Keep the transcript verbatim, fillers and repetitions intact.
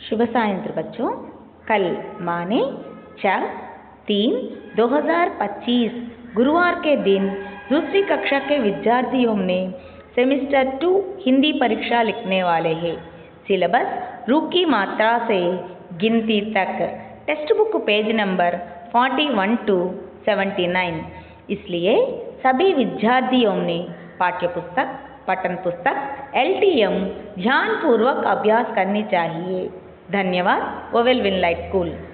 शुभ सायंत्र बच्चों। कल माने चार तीन दो हज़ार पच्चीस गुरुवार के दिन दूसरी कक्षा के विद्यार्थियों ने सेमेस्टर टू हिंदी परीक्षा लिखने वाले हैं। सिलेबस रू की मात्रा से गिनती तक, टेक्स्ट बुक पेज नंबर इकतालीस टू उन्यासी। इसलिए सभी विद्यार्थियों ने पाठ्य पुस्तक, पठन पुस्तक, एल टी एम ध्यान पूर्वक अभ्यास करनी चाहिए। धन्यवाद। ओवेल विनलाइट स्कूल।